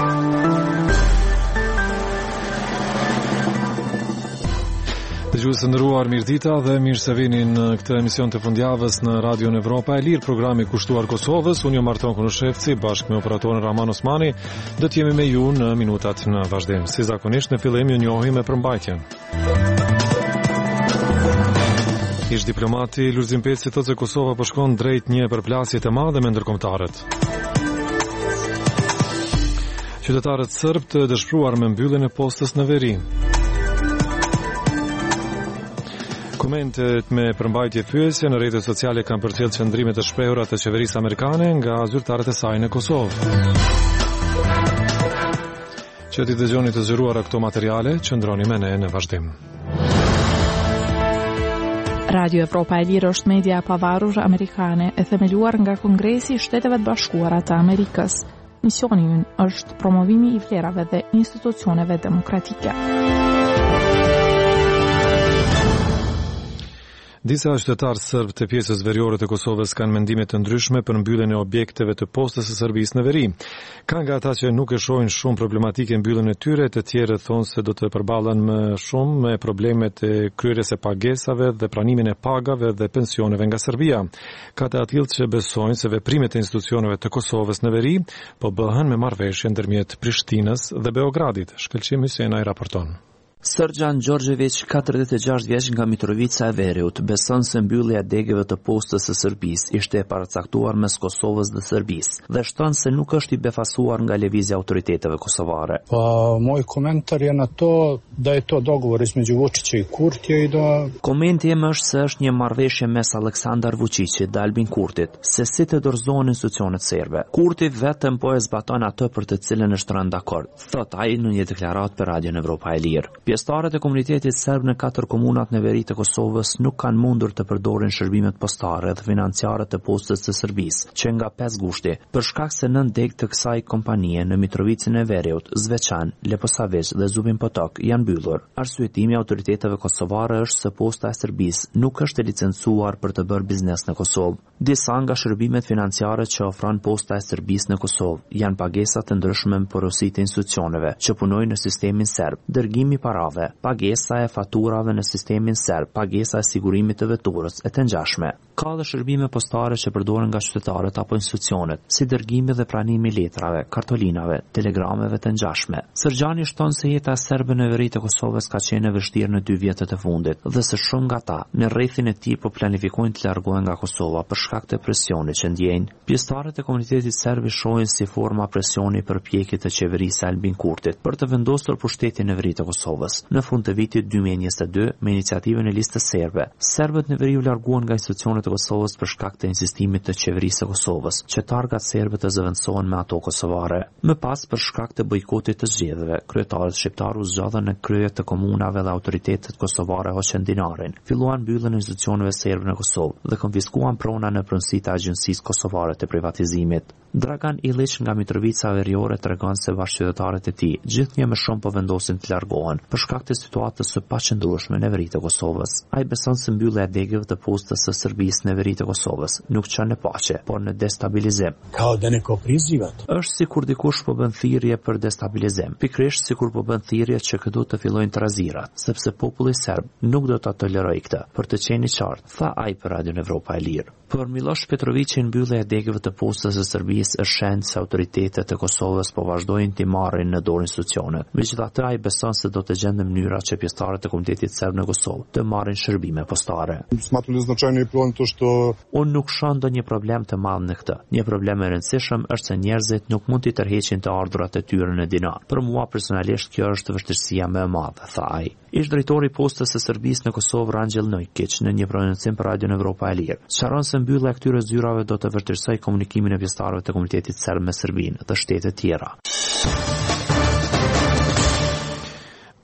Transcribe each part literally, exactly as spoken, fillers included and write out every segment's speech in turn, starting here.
Dëgjuesë nderuar, mirëdita dhe mirë se vini në këtë emision të fundjavës në Radion Evropa e Lirë, programi kushtuar Kosovës. Unë jam Marton Kunushevci, bashkë me operatorin Rahman Osmani, do të jemi me ju në minutat në vazhdim. Si zakonisht, në fillim ju njohim me përmbajtjen. Ish diplomati Lulzim Peci thotë se Kosova po shkon drejt një përplasje të madhe me ndërkombëtarët. Qytetarët serb të dëshpëruar me mbylljen e postës në veri. Komentet me përmbajtje pyesje në rrjetet sociale kanë përcjellë qëndrime të shprehura të qeverisë amerikane nga zyrtarët e saj në Kosovë. Që ti dëgjoni të zgjeruara këto materiale, qëndroni me ne në vazhdim. Radio Evropa e Lirë është media e pavarur amerikane e themeluar nga Kongresi i Shteteve të Bashkuara të Amerikës. Misioni i ynë është promovimi i vlerave dhe institucioneve demokratike. Disa qytetarë serb të pjesës veriore të Kosovës kanë mendime të ndryshme për mbylljen e objekteve të postës së Serbisë në veri. Ka nga ata që nuk e shohin shumë problematike mbylljen e tyre, të tjerë thonë se do të përballen më shumë me problemet e kryerjes së pagesave dhe pranimin e pagave dhe pensioneve nga Serbia. Ka të tillë që besojnë se veprimet e institucioneve të Kosovës në veri po bëhen me marrëveshje ndërmjet Prishtinës dhe Beogradit. Shkëlqim Hysenaj raporton. Srdjan Gjorgjević, katërdhjetë e gjashtë vjeç nga Mitrovica e Veriut, beson se mbyllja e degëve të postës së Serbisë ishte e paracaktuar mes Kosovës dhe Serbisë dhe shton se nuk është i befasuar nga lëvizja e autoriteteve kosovare. Pa moj komentar je na to da je to dogovor između Vučića i Kurtija i da Komenti im është se është një marrëveshje mes Aleksandar Vučićit dhe Albin Kurtit, se si të dorëzohen institucionet serbe. Kurti vetëm po e zbaton atë për të cilën është rënë dakord, thot ai në një deklaratë për Radion Evropa e Lirë. Pjesëtarët e komunitetit serb në katër komunat në veri të Kosovës nuk kanë mundur të përdorin shërbimet postare dhe financiare të postës së Serbisë, që nga pesë gushti, për shkak se nën deg të kësaj kompanie në Mitrovicën e Veriut, Zveçan, Leposavić dhe Zubin Potok janë mbyllur. Arsyetimi i autoriteteve kosovare është se posta e Serbisë nuk është e licencuar për të bërë biznes në Kosovë. Disa nga shërbimet financiare që ofron posta e Serbisë në Kosovë janë pagesa të ndryshme me porositë e institucioneve që punojnë në sistemin serb, dërgimi parave, pagesa e faturave në sistemin serb, pagesa e sigurimit të veturës e të ngjashme. Ka dhe shërbime postare që përdoren nga qytetarët apo institucionet, si dërgimi dhe pranimi letrave, kartolinave, telegrameve të ngjashme. Sërgjani shton se jeta e serbëve në veri të Kosovës ka qenë e vështirë në dy vjetët e fundit dhe se shumë nga ata në rrethin e tij po planifikojnë të largohen nga Kosova për shkak të presionit që ndjejnë. Pjesëtarët e komunitetit serb shohin si forma presioni për pjekjet e qeverisë Albin Kurtit për të vendosur pushtetin në veri të Kosovës. Në fund të vitit dy mijë e njëzet e dy, me iniciativën e listës serbe, serbët në veri u larguan nga institucionet e Kosovës për shkak të insistimit të qeverisë së Kosovës, që targat serbë të zëvendësohen me ato kosovare. Më pas, për shkak të bojkotit të zgjedhjeve, kryetarët shqiptar u zgjodhen në krye të komunave dhe autoritetet kosovare hoqën dinarin, filluan mbylljen e institucioneve serbe në Kosovë dhe konfiskuan prona në pronësi të agjencisë kosovare të privatizimit. Dragan Ilić nga Mitrovica Veriore tregon se bashkëqytetarët e tij gjithnjë më shumë po vendosin të largohen për shkak të situatës së paqëndrueshme në veri të Kosovës. Ai beson se mbyllja e degëve të postës së Serbisë në veri të Kosovës nuk çon në paqe, por në destabilizim. kao da neko prizivat. Është sikur dikush po bën thirrje për destabilizim, pikërisht sikur po bën thirrje që këtu të fillojnë trazirat, sepse populli serb nuk do ta tolerojë këtë, për të qenë i qartë, tha ai për Radion Evropa e Lirë. Për Miloš Petrovićin mbyllja e degëve të postës së Serbisë është shenjë se autoritetet e Kosovës po vazhdojnë të marrin në dorë institucionet. Megjithatë, ai beson se do të gjenden mënyra që pjesëtarët e komunitetit serb në Kosovë të marrin shërbime postare. Smatram značajno i problem to što Unë nuk shoh ndonjë problem të madh në këtë. Një problem i rëndësishëm është se njerëzit nuk mund të tërheqin të ardhurat e tyre në dinar. Për mua personalisht kjo është vështirësia më e madhe, tha ai. Ish drejtori i postës së Serbisë në Kosovë Rangjel Nojkić në një prononcim për Radion Evropa e Lirë sqaron se mbyllja e këtyre zyrave do të vërtetësojë komunikimin e pjesëtarëve të komunitetit serb me Serbinë dhe shtete tjera.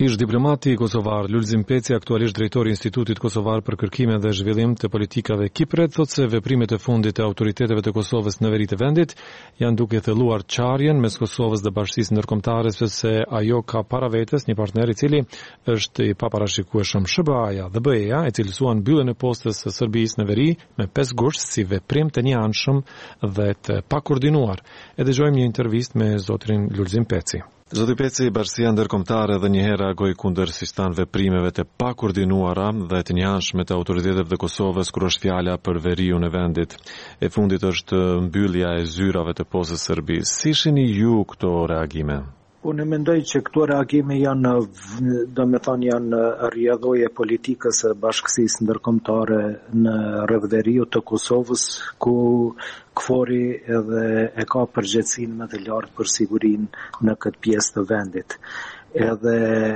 Ish diplomati kosovar Lulzim Peci, aktualisht drejtori i Institutit Kosovar për Kërkime dhe Zhvillim të Politikave Kipret, thotë se veprimet e fundit e autoriteteve të Kosovës në veri të vendit janë duke thelluar qarjen mes Kosovës dhe Bashkisë Ndërkombëtare, sepse ajo ka para vetes një partner i cili është i paparashikueshëm. S B A-ja dhe B E-ja e cilësuan mbylljen e postës së Serbisë në veri me pesë gusht si veprim të njëanshëm dhe të pakoordinuar. E dëgjojmë një intervistë me zotrin Lulzim Peci. Zoti Peci, Bashkia Ndërkombëtare dhe një herë reagoi kundër sistan veprimeve të pakoordinuara dhe të njëanshme të autoriteteve të Kosovës kur është fjala për veriun e vendit. E fundit është mbyllja e zyrave të postës së Serbisë. Si shihni ju këto reagime? Unë mendoj që këto reagime janë, do me thonë, janë rrjedhoje politikës së Bashkisë Ndërkombëtare në rreth të Kosovës, ku KFOR-i edhe e ka përgjegjësinë më të lartë për sigurinë në këtë pjesë të vendit. Edhe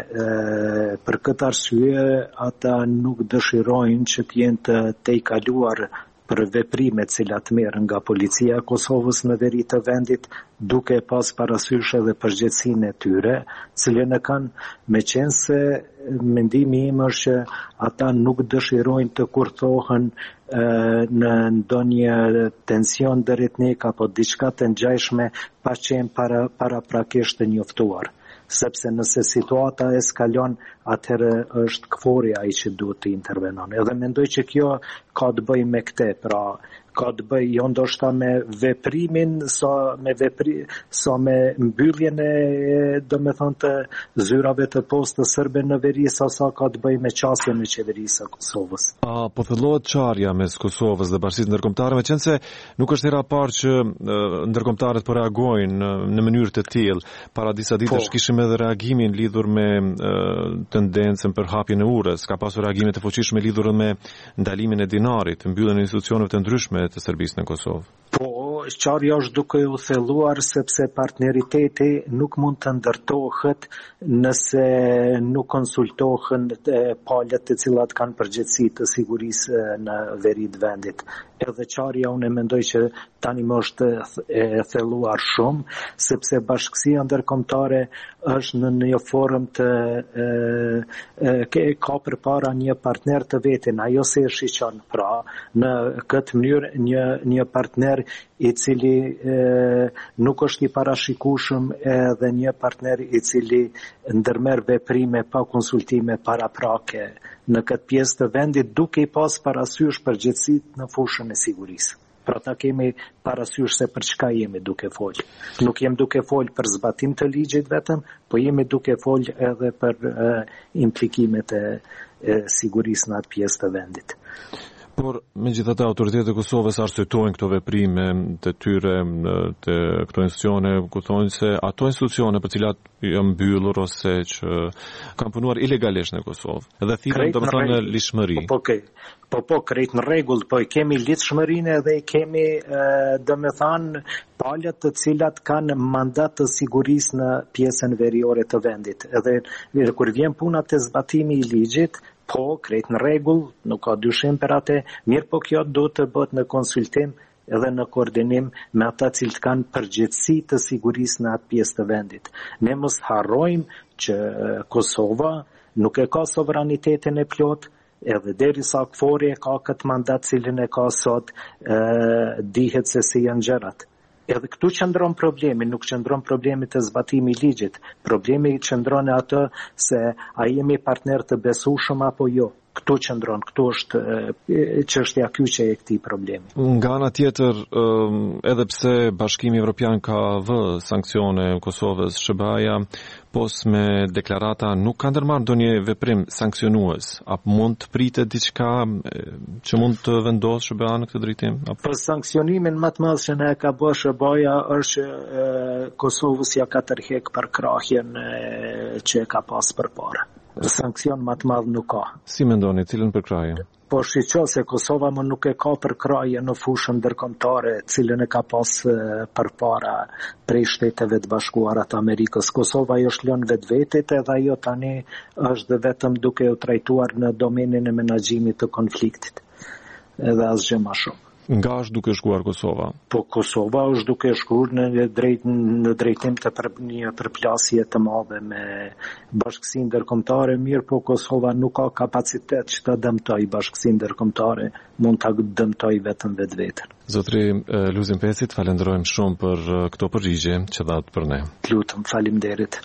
e, për këtë arsye ata nuk dëshirojnë që të jenë të tejkaluar për veprimet cilat merren nga policia e Kosovës në veri të vendit, duke pas parasysh edhe përgjegjësinë e tyre, cilën e kanë, meqense mendimi im është që ata nuk dëshirojnë të kurthohen e, në ndonjë tension drejtnik apo diçka të ngjashme pa qenë para paraprakisht të njoftuar. Sepse nëse situata eskalon, atëherë është KFOR-i ai që duhet të intervenon. Edhe mendoj që kjo ka të bëjë me këtë, pra ka të bëjë jo ndoshta me veprimin, sa me vepri, sa me mbylljen e, domethënë, të zyrave të postës serbe në veri, sa sa ka të bëjë me qasjen e qeverisë së Kosovës. A po thellohet qarja mes Kosovës dhe Bashkisë Ndërkombëtare, meqense nuk është hera e parë që ndërkombëtarët po reagojnë në mënyrë të tillë. Para disa ditësh po. Kishim edhe reagimin lidhur me uh, tendencën për hapjen e urës. Ka pasur reagime të fuqishme lidhur me ndalimin e dinarit, mbylljen e institucioneve të ndryshme të Serbisë në Kosovë. Po, qarja është duke u thelluar sepse partneriteti nuk mund të ndërtohet nëse nuk konsultohen palët të cilat kanë përgjegjësi të sigurisë në veri të vendit. Edhe qarja unë mendoj që tani më është e thelluar shumë, sepse Bashkia Ndërkombëtare është në një formë të e, e, ka përpara një partner të vetin, ajo se e shiqon, pra në këtë mënyrë një një partner i cili e, nuk është i parashikueshëm, edhe një partner i cili ndërmerr veprime pa konsultime paraprake në këtë pjesë të vendit, duke i pas parasysh përgjegjësitë në fushën e sigurisë. Pra ta kemi parasysh se për çka jemi duke fol. Nuk jemi duke fol për zbatim të ligjit vetëm, po jemi duke fol edhe për e, implikimet e, e sigurisë në atë pjesë të vendit. Por megjithatë autoritetet e Kosovës arsyetojnë këto veprime të tyre të këto institucione, ku thonë se ato institucione për cilat janë mbyllur ose që kanë punuar ilegalisht në Kosovë. Dhe thirrën domethënë lishmëri. Po, po, po, po, krejt në rregull, po kemi lishmërinë dhe kemi domethënë palët të cilat kanë mandat të sigurisë në pjesën veriore të vendit. Edhe kur vjen puna te zbatimi i ligjit, po, krejt në rregull, nuk ka dyshim për atë, mirë po kjo do të bëhet në konsultim edhe në koordinim me ata cilët kanë përgjegjësi të sigurisë në atë pjesë të vendit. Ne mos harrojmë që Kosova nuk e ka sovranitetin e plot, edhe derisa KFOR-i e ka këtë mandat cilin e ka sot, e, dihet se si janë gjërat. Edhe këtu qëndron problemi, nuk qëndron problemi të zbatimi i ligjit. Problemi qëndron e atë se a jemi partner të besueshëm apo jo. Këtu qëndron, këtu është çështja kyçe e këtij problemi. Nga ana tjetër, edhe pse Bashkimi Evropian ka vë sanksione Kosovës, S B A-ja pos me deklarata nuk ka ndërmarrë ndonjë veprim sankcionues, apo mund të pritet diçka që mund të vendosë S B A në këtë drejtim? Për sankcionimin më të madh që ne ka bërë S B A-ja është që Kosovës ja ka tërheq për krahjen që e ka pas përpara. Sankcion më të madh nuk ka. Si mendoni, cilën përkrahje? Po shiqo se Kosova më nuk e ka përkrahje në fushën ndërkombëtare, cilën e ka pas përpara prej Shteteve të Bashkuara të Amerikës. Kosova jo shlon vetvetet edhe ajo tani është vetëm duke u trajtuar në domenin e menaxhimit të konfliktit. Edhe asgjë më shumë. Nga është duke shkuar Kosova? Po Kosova është duke shkuar në drejt në drejtim të për një përplasje të madhe me bashkësinë ndërkombëtare, mirë po Kosova nuk ka kapacitet që të dëmtoj bashkësinë ndërkombëtare, mund ta dëmtoj vetëm vetveten. Zotri Luzin Pecit, falenderojmë shumë për këto përgjigje që dhat për ne. Lutem, faleminderit.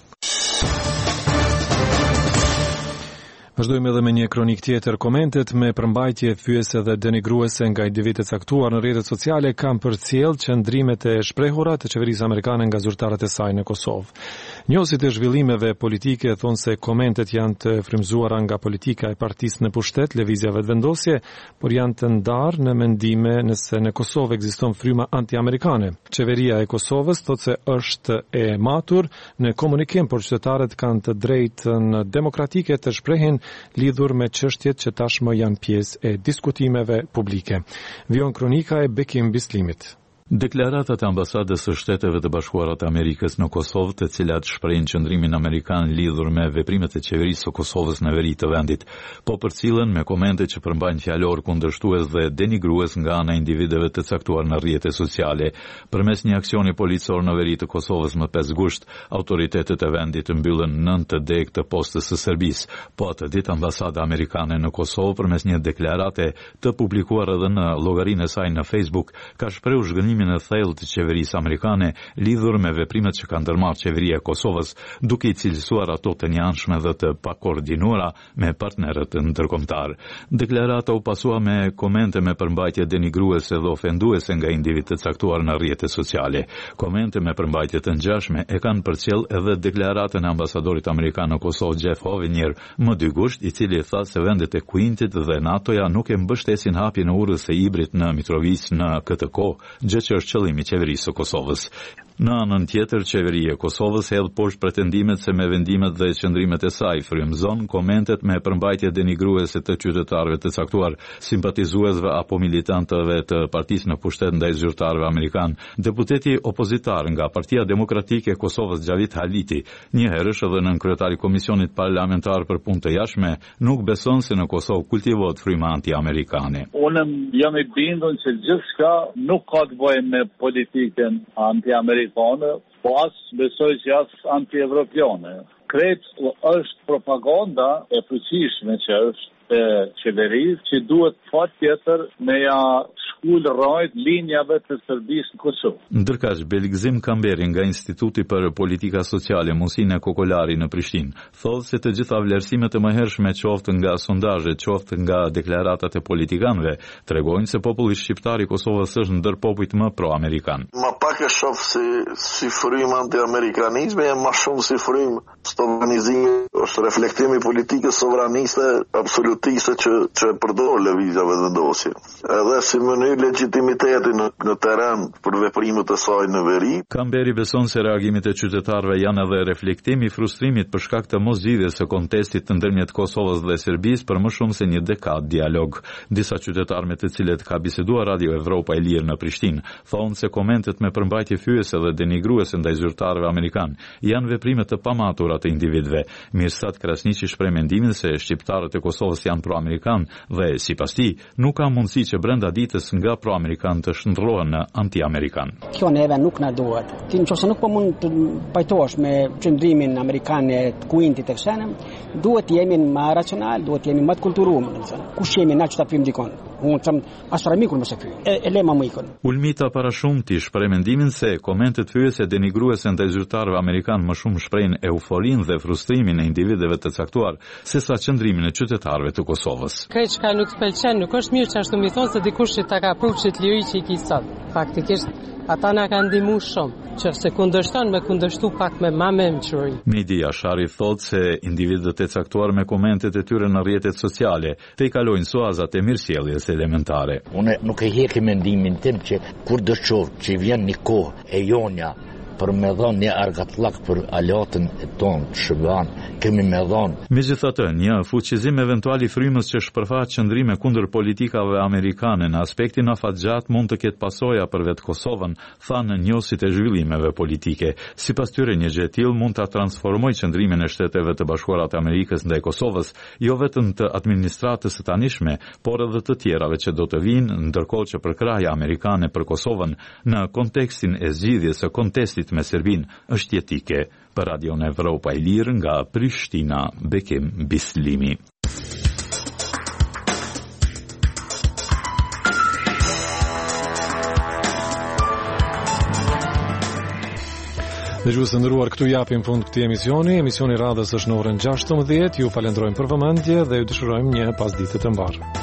Vazhdojmë edhe me një kronik tjetër. Komentet me përmbajtje fyese dhe denigruese nga individë të caktuar në rrjetet sociale kanë përcjell qëndrimet e shprehura të qeverisë amerikane nga zyrtarët e saj në Kosovë. Njësit e zhvillimeve politike thonë se komentet janë të frymzuara nga politika e partisë në pushtet, lëvizja vetëvendosje, por janë të ndarë në mendime nëse në Kosovë ekziston fryma anti-amerikane. Qeveria e Kosovës thotë se është e matur në komunikim, por qytetarët kanë të drejtën demokratike të shprehin lidhur me çështjet që tashmë janë pjesë e diskutimeve publike. Vion kronika e Bekim Bislimit. Deklaratat e ambasadës së Shteteve të Bashkuara të Amerikës në Kosovë, të cilat shprehin qëndrimin amerikan lidhur me veprimet e qeverisë së Kosovës në veri të vendit, po përcillen me komente që përmbajnë fjalor kundërshtues dhe denigrues nga ana e individëve të caktuar në rrjete sociale. Përmes një aksioni policor në veri të Kosovës më pesë gusht, autoritetet e vendit mbyllën nëntë deg të postës së Serbisë, po atë ditë ambasada amerikane në Kosovë përmes një deklarate të publikuar edhe në llogarinë e saj në Facebook ka shprehur zhgënjim në thellë të qeverisë amerikane lidhur me veprimet që ka ndërmarrë qeveria e Kosovës, duke i cilësuar ato të njanshme dhe të pakoordinuara me partnerët ndërkombëtar. Deklarata u pasua me komente me përmbajtje denigruese dhe ofenduese nga individ të caktuar në rrjete sociale. Komente me përmbajtje të ngjashme e kanë përcjell edhe deklaratën e ambasadorit amerikan në Kosovë Jeff Hovenier më dy gusht, i cili tha se vendet e Kuintit dhe NATO-ja nuk e mbështesin hapjen e urrës së Ibrit në Mitrovic në këtë kohë, gjë që është qëllimi i qeverisë së Kosovës. Në anën tjetër, qeveria e Kosovës hedh poshtë pretendimet se me vendimet dhe qëndrimet e saj frymëzon komentet me përmbajtje denigruese të qytetarëve të caktuar, simpatizuesve apo militantëve të partisë në pushtet ndaj zyrtarëve amerikan. Deputeti opozitar nga Partia Demokratike e Kosovës Xhavit Haliti, një herësh edhe nën kryetari i Komisionit Parlamentar për Punë të Jashtme, nuk beson se në Kosovë kultivohet fryma anti-amerikane. Unë jam i bindur se gjithçka nuk ka të bëjë me politikën anti-amerikane, po as besoj që as anti-evropiane. Krejt është propaganda e fuqishme që është e qeverisë, që duhet patjetër me ja shkul rrojt linjave të Serbisë në Kosovë. Ndërkaq, Belgzim Kamberi nga Instituti për Politika Sociale Musine Kokolari në Prishtinë thotë se të gjitha vlerësimet e mëhershme qoftë nga sondazhet, qoftë nga deklaratat e politikanëve, tregojnë se populli shqiptar i Kosovës është ndër popujt më pro-amerikan. Ma pak e shoh si si frymë anti-amerikanizmi, e më shumë si frymë sovranizimi, është reflektimi i politikës sovraniste absolutiste që që përdor lëvizja vetëvendosje. Edhe si mënyrë legitimiteti në, në terren për veprimet e saj në veri. Kamberi beson se reagimit e qytetarëve janë edhe reflektimi i frustrimit për shkak të moszgjidhjes së kontestit të ndërmjet Kosovës dhe Serbisë për më shumë se një dekadë dialog. Disa qytetarë me të cilët ka biseduar Radio Evropa e Lirë në Prishtinë thonë se komentet me përmbajtje fyese dhe denigruese ndaj zyrtarëve amerikan janë veprime të pamatura të individëve. Mirsad Krasniqi shpreh mendimin se shqiptarët e Kosovës janë pro-amerikan dhe sipas tij nuk ka mundësi që brenda ditës nga pro-amerikan të shndrohen në anti-amerikan. Kjo neve nuk na duhet. Ti nëse nuk po mund të pajtohesh me qëndrimin amerikan e Kuintit të kësaj, duhet të jemi më racional, duhet të jemi më të kulturuar, domethënë. Kush jemi na që ta pyem dikon? Unë them as para mikun mos e pyej. E, e lema më ikon. Ulmita para shumti shpreh mendimin se komentet fyese denigruese ndaj zyrtarëve amerikan më shumë shprehin euforinë dhe frustrimin e individëve të caktuar sesa qëndrimin e qytetarëve të Kosovës. Këtë çka nuk pëlqen, nuk është mirë që ashtu mi thonë se dikush që ta ka prupshit liri që i ki sot. Faktikisht ata na kanë ndihmuar shumë, që se kundërshton me kundërshtu pak me ma memçuri. Medi Ashari thotë se individët e caktuar me komentet e tyre në rrjetet sociale të i kalojnë suazat e mirësjelljes elementare. Unë nuk e hjeki mendimin tim që kur do të shoh që vjen një kohë e jonja për me dhënë një argatllak për alatën e tonë të shëban, kemi me dhënë. Megjithatë, një fuqizim eventual i frymës që shpërfaq qëndrime kundër politikave amerikane në aspektin afatgjat mund të ketë pasoja për vetë Kosovën, thanë njohësit e zhvillimeve politike. Sipas tyre, një gjë e tillë mund ta transformojë qëndrimin e Shteteve të Bashkuara të Amerikës ndaj Kosovës, jo vetëm të administratës së tanishme, por edhe të tjerave që do të vinë, ndërkohë që përkraja amerikane për Kosovën në kontekstin e zgjidhjes së kontestit me Serbinë është jetike. Për Radion Evropa e Lirë nga Prishtina, Bekim Bislimi. Dëgjues të nderuar, këtu japim fund këtij emisioni. Emisioni radhës është në orën gjashtëmbëdhjetë. Ju falenderojmë për vëmendje dhe ju dëshirojmë një pasditë të mbarë.